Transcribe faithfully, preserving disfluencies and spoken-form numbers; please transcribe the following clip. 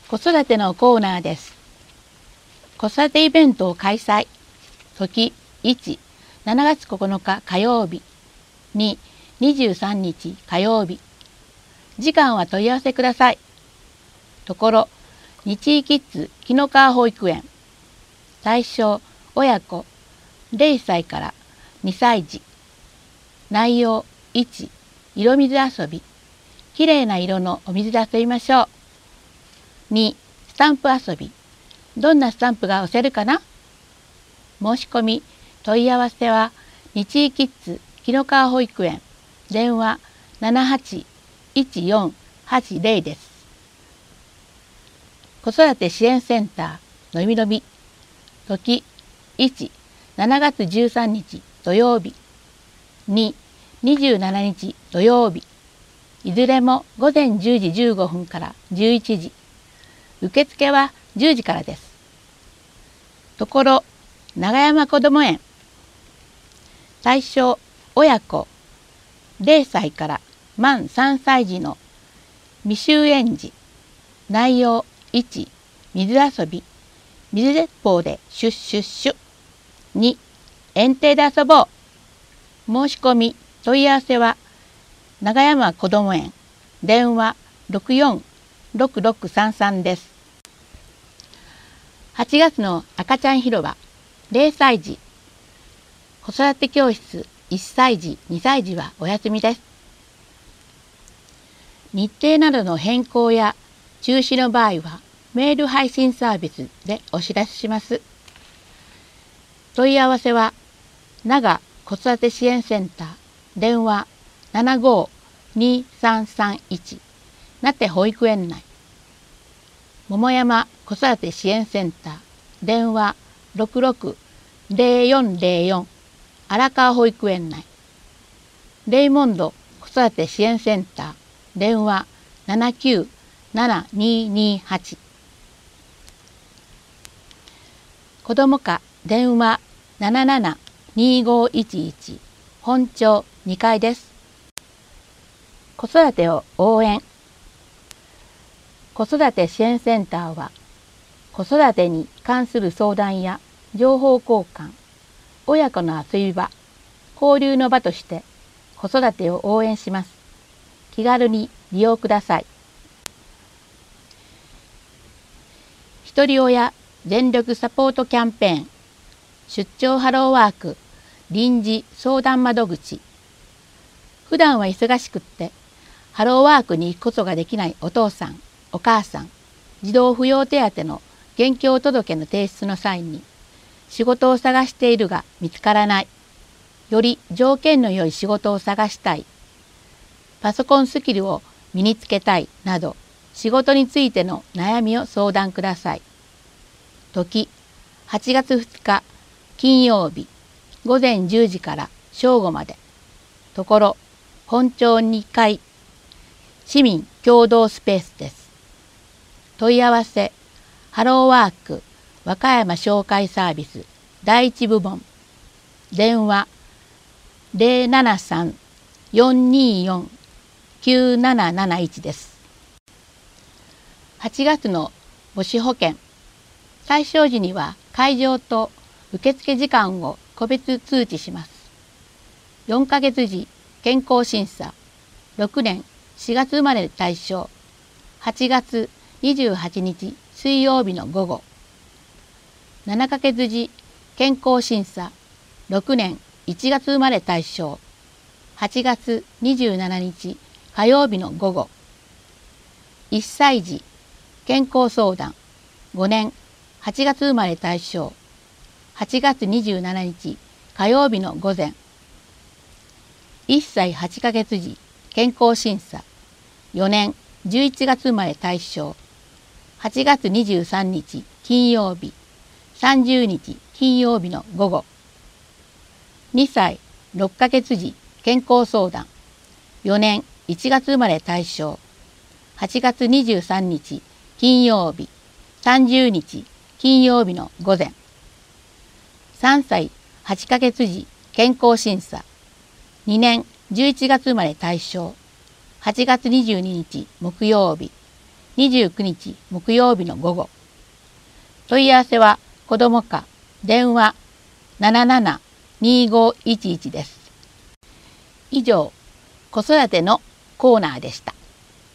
子育てのコーナーです。子育てイベントを開催。時いち、しちがつここのか火曜日。に、にじゅうさんにち火曜日。時間は問い合わせください。ところ、日医キッズ紀の川保育園。対象、親子れいさいからにさい児。内容いち、色水遊び。きれいな色のお水で遊びましょう。に、スタンプ遊び。どんなスタンプが押せるかな？申し込み、問い合わせは日医キッズ紀の川保育園。電話ななはちいちよんはちゼロです。子育て支援センターのびのび。時いち、しちがつじゅうさんにち土曜日。に、にじゅうしちにち土曜日。いずれもごぜんじゅうじじゅうごふんからじゅういちじ。受付はじゅうじからです。ところ、長山こども園。対象、親子れいさいから満さんさい児の未就園児。内容いち、水遊び。水鉄砲でシュッシュッシュ。に、園庭で遊ぼう。申し込み、問い合わせは長山こども園。電話ろくよんろくろくさんさんです。はちがつの赤ちゃん広場。れいさい児。子育て教室いっさい児、にさい児はお休みです。日程などの変更や中止の場合はメール配信サービスでお知らせします。問い合わせは長子育て支援センター。電話ななごーにーさんさんいち。なて保育園内。桃山子育て支援センター。電話ろくろくゼロよんゼロよん。荒川保育園内。レイモンド子育て支援センター。電話ななきゅうななにーにーはち。子ども課電話ななななにーごーいちいち。本庁にかいです。子育てを応援。子育て支援センターは子育てに関する相談や情報交換、親子の遊び場、交流の場として子育てを応援します。気軽に利用ください。ひとり親全力サポートキャンペーン。出張ハローワーク臨時相談窓口。普段は忙しくってハローワークに行くことができないお父さん、お母さん、児童扶養手当の現況届の提出の際に仕事を探しているが見つからない。より条件の良い仕事を探したい。パソコンスキルを身につけたいなど仕事についての悩みを相談ください。時はちがつふつか金曜日ごぜんじゅうじから正午まで。ところ、本庁にかい市民共同スペースです。問い合わせハローワーク和歌山紹介サービスだいいち部門。電話ゼロななさん よんにーよん きゅうなななないちです。はちがつの母子保健。対象時には会場と受付時間を個別通知します。よんかげつ児健康審査。ろくねんしがつ生まれ対象。はちがつにじゅうはちにち水曜日の午後。ななかげつ児健康審査。ろくねんいちがつ生まれ対象。はちがつにじゅうしちにち火曜日の午後。いっさい児健康相談。ごねんはちがつ生まれ対象。はちがつにじゅうしちにち火曜日の午前。いっさいはちかげつ児健康審査。よねんじゅういちがつ生まれ対象。はちがつにじゅうさんにち金曜日。さんじゅうにち金曜日の午後。にさいろっかげつ児健康相談。よねんいちがつ生まれ対象。はちがつにじゅうさんにち金曜日。さんじゅうにち金曜日の午前。さんさいはちかげつ児健康審査。にねんじゅういちがつ生まれ対象。はちがつにじゅうににち木曜日。 にじゅうくにち木曜日の午後。問い合わせは子ども課電話 ななななにーごーいちいち です。以上、子育てのコーナーでした。